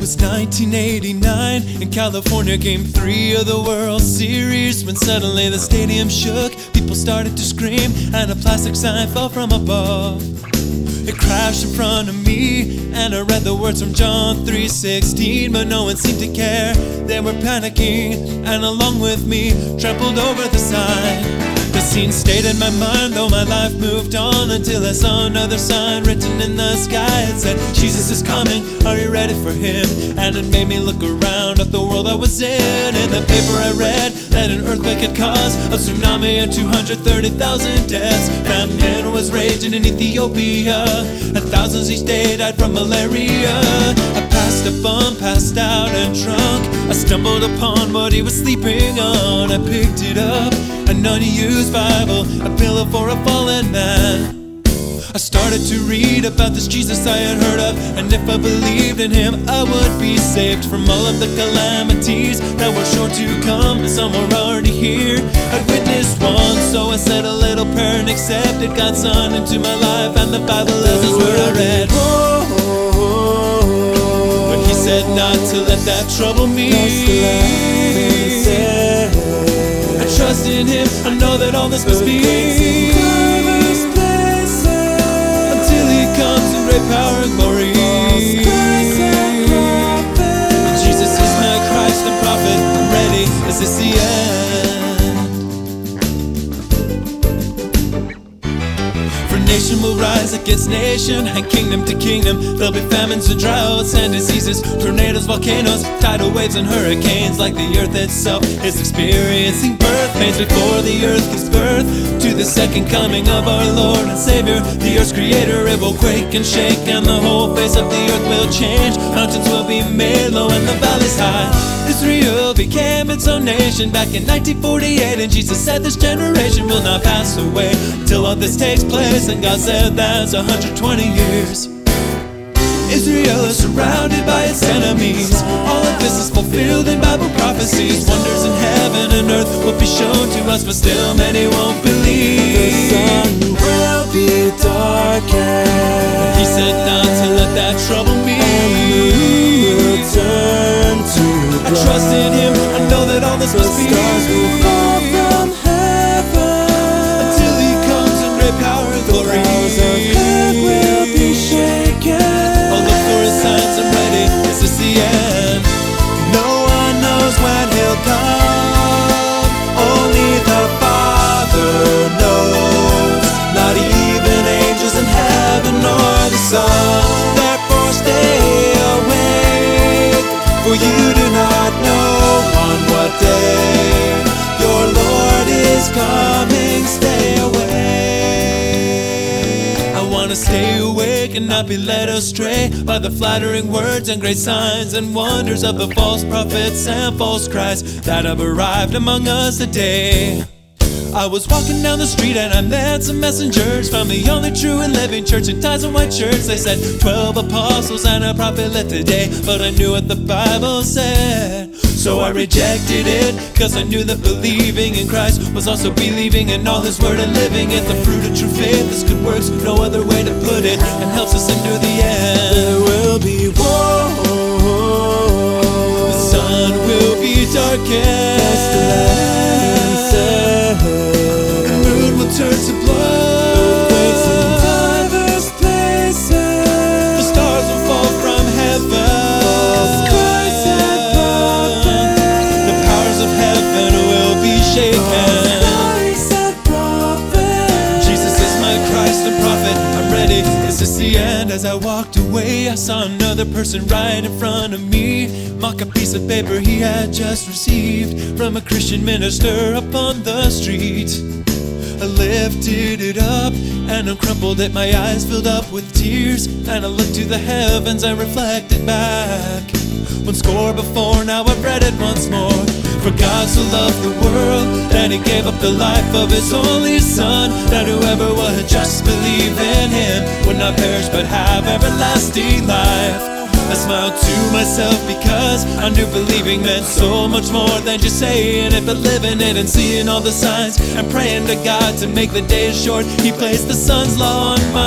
was 1989. In California, Game 3 of the World Series. When suddenly the stadium shook, people started to scream, and a plastic sign fell from above. It crashed in front of me, and I read the words from John 3:16, but no one seemed to care. They were panicking, and along with me, trampled over the sign. The scene stayed in my mind, though my life moved on, until I saw another sign written in the sky. It said, Jesus is coming, are you ready for him? And it made me look around at the world I was in. In the paper I read that an earthquake had caused a tsunami and 230,000 deaths. Famine was raging in Ethiopia, and thousands each day died from malaria. I passed a bum, passed out and drunk. I stumbled upon what he was sleeping on. I picked it up, an unused Bible, a pillow for a fallen man. I started to read about this Jesus I had heard of, and if I believed in him, I would be saved from all of the calamities that were sure to come. Some were already here. I'd witnessed one, so I said a little prayer and accepted God's Son into my life, and the Bible is his word I read. But he said not to let that trouble me. I trust in him, I know that all this must be until he comes in great power and glory. Jesus is my Christ and prophet, I'm ready, is this the end? For nation will rise against nation, and kingdom to kingdom. There'll be famines and droughts and diseases, tornadoes, volcanoes, tidal waves and hurricanes. Like the earth itself is experiencing birth pains before the earth gives birth to the second coming of our Lord and Savior. The earth's creator, it will quake and shake, and the whole face of the earth will change. Mountains will be made low and the valleys high. Israel became its own nation back in 1948, and Jesus said this generation will not pass away till all this takes place, and God said that's 120 years. Israel is surrounded by its enemies. All of this is fulfilled in Bible prophecies. Wonders in heaven and earth will be shown to us, but still many won't believe. The sun will be darkened. He said not to let that trouble me. Will turn to I trust in him, I know that all this must be. The stars will fall from heaven until he comes in great power and glory. The powers of heaven will be shaken. I'll look for his signs, I'm ready, is this the end? No one knows when he'll come, only the Father knows. Not even angels in heaven nor the Son. Therefore stay awake, for you do not know on what day your Lord is coming. Stay awake. I wanna stay awake and not be led astray by the flattering words and great signs and wonders of the false prophets and false Christs that have arrived among us today. I was walking down the street and I met some messengers from the only true and living church in Ties and White Church. They said 12 apostles and a prophet lived today, but I knew what the Bible said, so I rejected it, cause I knew that believing in Christ was also believing in all his word and living it. The fruit of true faith is good works, no other way to put it, and helps us endure the end. There will be war, the sun will be darkened, turn to blood. Earthquakes in diverse places. The stars will fall from heaven. False Christs and prophets. The powers of heaven will be shaken. False Christs and prophets. Jesus is my Christ and prophet, I'm ready, is this the end? As I walked away, I saw another person right in front of me mock a piece of paper he had just received from a Christian minister up on the street. I lifted it up and uncrumpled it, my eyes filled up with tears, and I looked to the heavens and reflected back. One score before, now I've read it once more. For God so loved the world that he gave up the life of his only Son, that whoever would just believe in him would not perish but have everlasting life. I smiled to myself because I knew believing meant so much more than just saying it, but living it and seeing all the signs and praying to God to make the days short. He placed the Son's law on my